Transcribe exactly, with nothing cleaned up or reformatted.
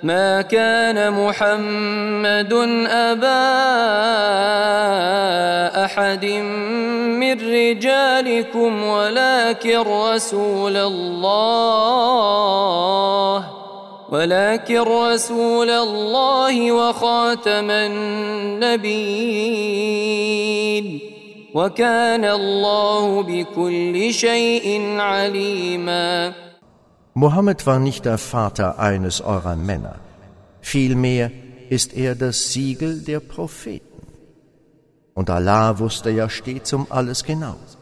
ما كان محمد أبا أحد من رجالكم ولكن رسول الله ولكن رسول الله وخاتم النبيين وكان الله بكل شيء عليما. Mohammed war nicht der Vater eines eurer Männer, vielmehr ist er das Siegel der Propheten. Und Allah wusste ja stets um alles genau.